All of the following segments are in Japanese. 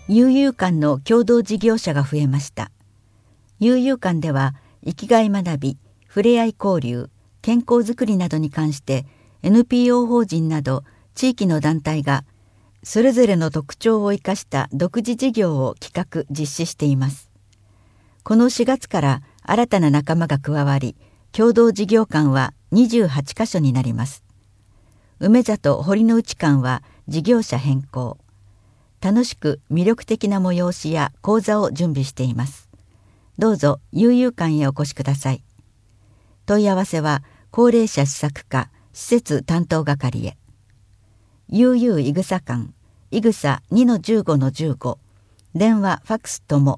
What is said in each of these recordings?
悠々館の共同事業者が増えました。悠々館では生きがい学び、ふれあい交流、健康づくりなどに関して NPO 法人など地域の団体がそれぞれの特徴を生かした独自事業を企画・実施しています。この4月から新たな仲間が加わり、共同事業館は28カ所になります。梅里堀之内館は事業者変更。楽しく魅力的な催しや講座を準備しています。どうぞ悠々館へお越しください。問い合わせは高齢者施策課施設担当係へ。悠々いぐさ館、いぐさ 2-15-15、電話ファックスとも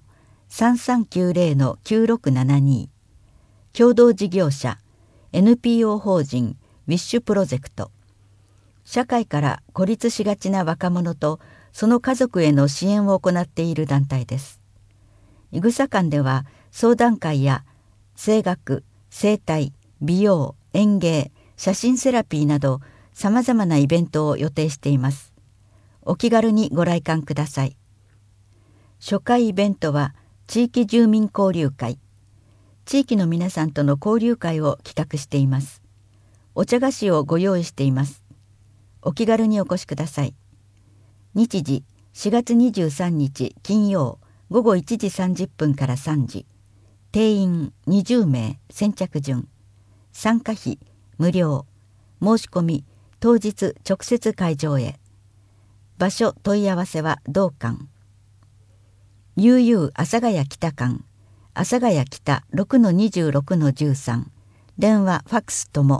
3390-9672。共同事業者 NPO 法人ウィッシュプロジェクト。社会から孤立しがちな若者とその家族への支援を行っている団体です。いぐさ館では相談会や声楽、整体、美容、園芸、写真セラピーなどさまざまなイベントを予定しています。お気軽にご来館ください。初回イベントは地域住民交流会。地域の皆さんとの交流会を企画しています。お茶菓子をご用意しています。お気軽にお越しください。日時4月23日金曜午後1時30分から3時。定員20名先着順。参加費無料。申し込み当日直接会場へ。場所問い合わせは同館。悠々阿佐ヶ谷北館、阿佐ヶ谷北 6-26-13、電話ファックスとも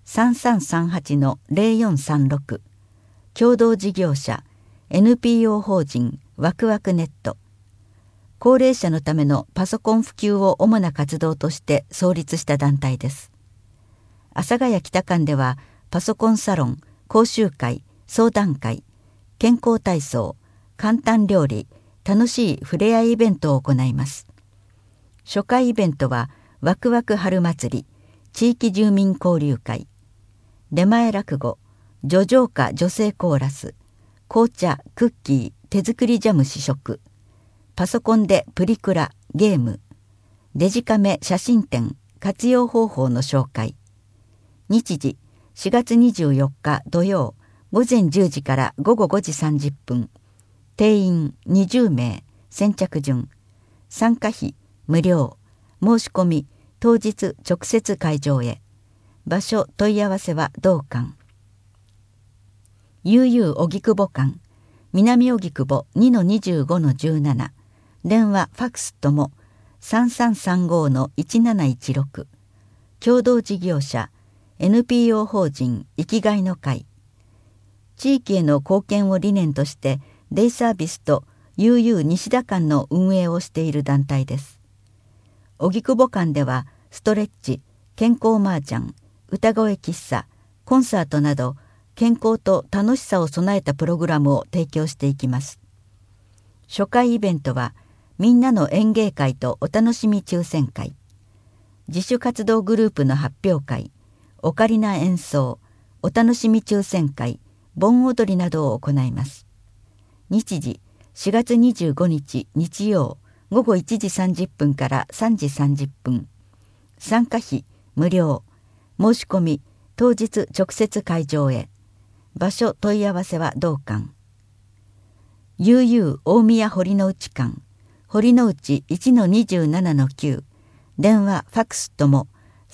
3338-0436。共同事業者 NPO 法人ワクワクネット。高齢者のためのパソコン普及を主な活動として創立した団体です。阿佐ヶ谷北館ではパソコンサロン、講習会、相談会、健康体操、簡単料理、楽しいふれあいイベントを行います。初回イベントはワクワク春祭り、地域住民交流会、出前落語、叙情歌女性コーラス、紅茶、クッキー、手作りジャム試食、パソコンでプリクラ、ゲーム、デジカメ写真展、活用方法の紹介。日時4月24日土曜午前10時から午後5時30分。定員20名先着順。参加費無料。申し込み当日直接会場へ。場所問い合わせは同館。悠々荻窪館、南荻窪 2-25-17、電話ファックスとも 3335-1716。共同事業者 NPO 法人生きがいの会。地域への貢献を理念としてデイサービスと悠々西田館の運営をしている団体です。荻窪館ではストレッチ、健康麻雀、歌声喫茶、コンサートなど健康と楽しさを備えたプログラムを提供していきます。初回イベントはみんなの演芸会とお楽しみ抽選会、自主活動グループの発表会、オカリナ演奏、お楽しみ抽選会、盆踊りなどを行います。日時4月25日日曜午後1時30分から3時30分。参加費無料。申し込み当日直接会場へ。場所問い合わせは同館。悠々大宮堀之内館、堀之内 1-27-9、電話ファックスとも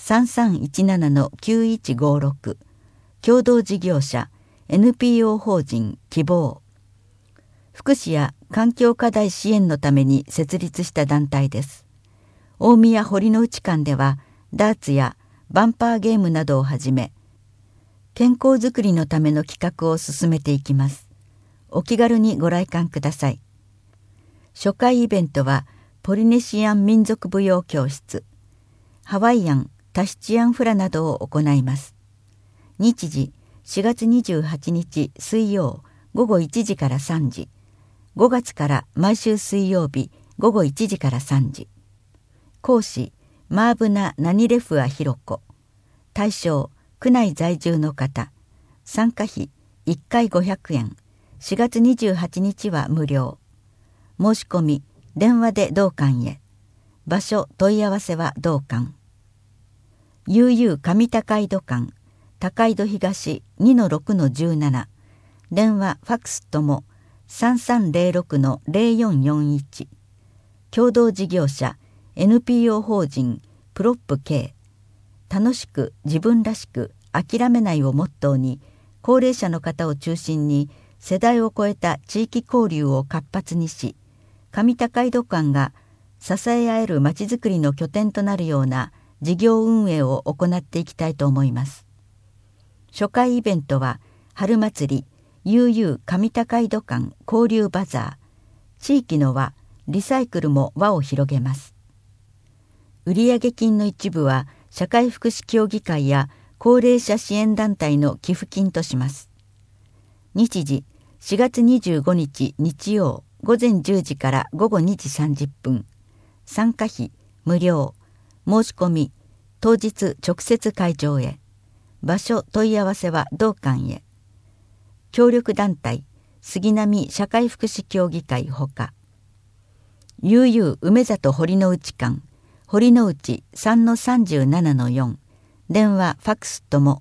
3317-9156。共同事業者 NPO 法人希望。福祉や環境課題支援のために設立した団体です。大宮堀之内館ではダーツやバンパーゲームなどをはじめ健康づくりのための企画を進めていきます。お気軽にご来館ください。初回イベントはポリネシアン民族舞踊教室、ハワイアン、タヒチアンフラなどを行います。日時4月28日水曜午後1時から3時。5月から毎週水曜日午後1時から3時。講師マーブナ・ナニレフア・ヒロコ。対象区内在住の方。参加費1回500円。4月28日は無料。 申し込み電話で同館へ。場所問い合わせは同館。悠々上高井戸館、高井戸東 2-6-17、電話ファックスとも 3306-0441、共同事業者 NPO 法人プロップ K、楽しく自分らしく諦めないをモットーに、高齢者の方を中心に世代を超えた地域交流を活発にし、上高井戸館が支え合えるまちづくりの拠点となるような事業運営を行っていきたいと思います。初回イベントは春祭り悠々上高井戸館交流バザー、地域の輪リサイクルも輪を広げます。売上金の一部は社会福祉協議会や高齢者支援団体の寄付金とします。日時4月25日日曜午前10時から午後2時30分。参加費無料。申し込み当日直接会場へ。場所問い合わせは同館へ。協力団体杉並社会福祉協議会ほか、悠々梅里堀之内館、堀之内 3-37-4、電話ファックスとも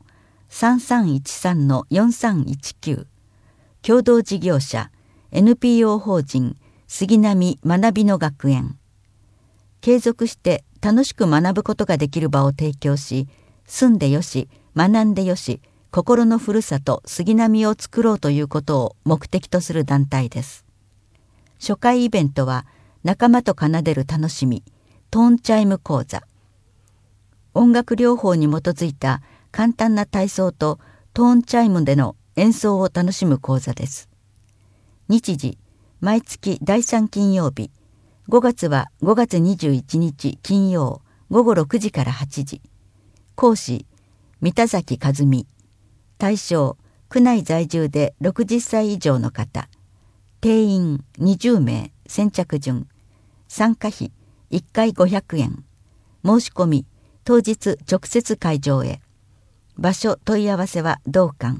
3313-4319、共同事業者 NPO 法人杉並学びの学園。継続して楽しく学ぶことができる場を提供し、住んでよし学んでよし心のふるさと杉並を作ろうということを目的とする団体です。初回イベントは仲間と奏でる楽しみトーンチャイム講座、音楽療法に基づいた簡単な体操とトーンチャイムでの演奏を楽しむ講座です。日時毎月第3金曜日、5月は5月21日金曜午後6時から8時。講師三田崎和美。対象区内在住で60歳以上の方。定員20名。先着順。参加費1回500円。申し込み当日直接会場へ。場所問い合わせは同館。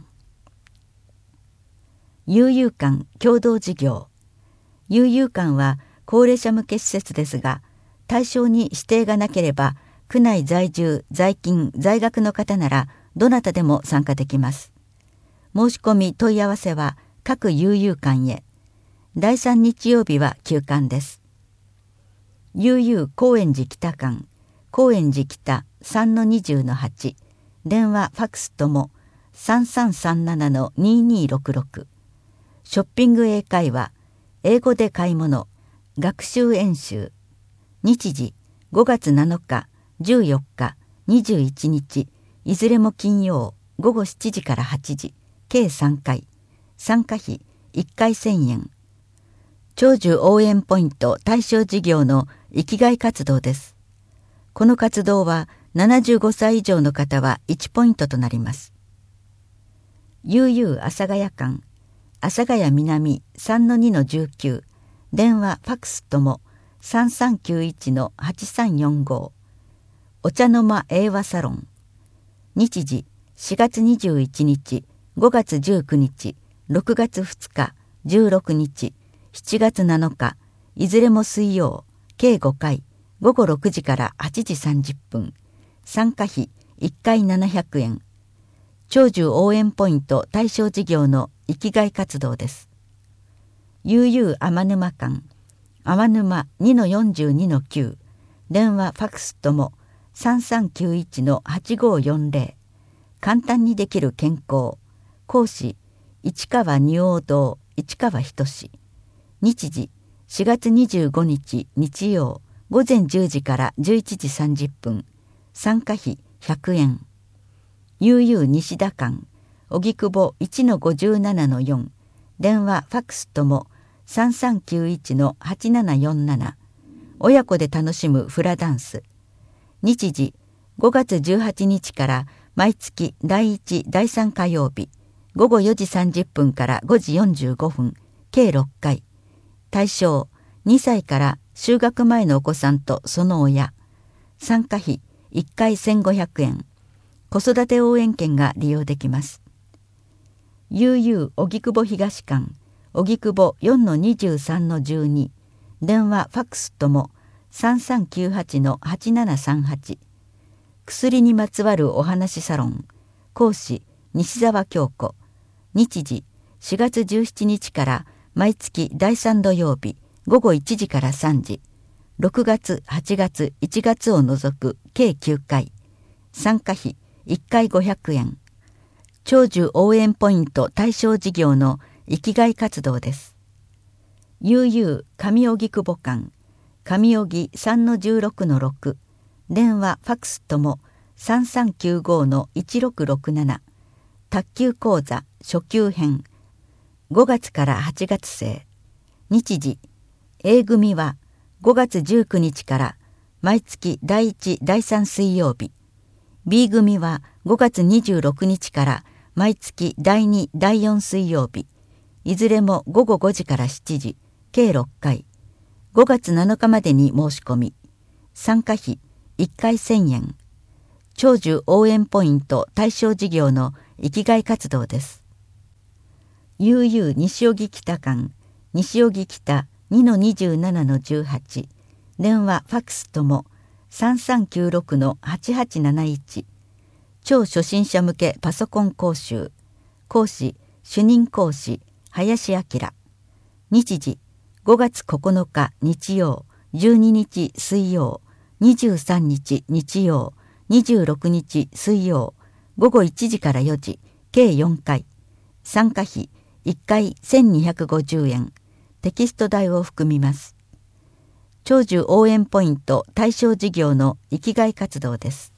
悠々館共同事業。悠々館は高齢者向け施設ですが、対象に指定がなければ区内在住在勤在学の方ならどなたでも参加できます。申し込み問い合わせは各悠々館へ。第3日曜日は休館です。悠々高円寺北館、高円寺北 3-20-8、電話ファックスとも 3337-2266、ショッピング英会話英語で買い物学習演習。日時5月7日、14日、21日、いずれも金曜午後7時から8時、計3回。参加費1回1000円。長寿応援ポイント対象事業の生きがい活動です。この活動は75歳以上の方は1ポイントとなります。悠々阿佐ヶ谷館、阿佐ヶ谷南 3-2-19、電話ファックスとも 3391-8345、お茶の間英和サロン。日時4月21日、5月19日、6月2日、16日、7月7日、いずれも水曜、計5回、午後6時から8時30分。参加費1回700円。長寿応援ポイント対象事業の生きがい活動です。悠々天沼館、天沼 2-42-9、電話ファックスとも 3391-8540、簡単にできる健康。講師市川仁王堂市川仁。日時4月25日日曜午前10時から11時30分。参加費100円。悠々西田館、荻窪 1-57-4、電話ファックスとも 3391-8747、親子で楽しむフラダンス。日時5月18日から毎月第1第3火曜日、午後4時30分から5時45分、計6回。対象2歳から就学前のお子さんとその親。参加費1回1500円。子育て応援券が利用できます。悠々荻窪東館、荻窪 4-23-12、 電話ファックスとも 3398-8738。薬にまつわるお話サロン、講師西澤京子。日時4月17日から毎月第3土曜日午後1時から3時、6月、8月、1月を除く計9回。参加費1回500円。長寿応援ポイント対象事業の生きがい活動です。悠々上荻窪間、上荻 3-16-6。電話ファックスとも 3395-1667。卓球講座初級編、5月から8月生。日時 A 組は5月19日から毎月第1第3水曜日、 B 組は5月26日から毎月第2第4水曜日、いずれも午後5時から7時、計6回。5月7日までに申し込み。参加費1回1000円。長寿応援ポイント対象事業の生きがい活動です。悠々西荻北間、西荻北 2-27-18。電話ファックスとも 3396-8871。超初心者向けパソコン講習、講師主任講師林明。日時5月9日日曜、12日水曜、23日日曜、26日水曜、午後1時から4時、計4回。参加費1回1250円。テキスト代を含みます。長寿応援ポイント対象事業の生きがい活動です。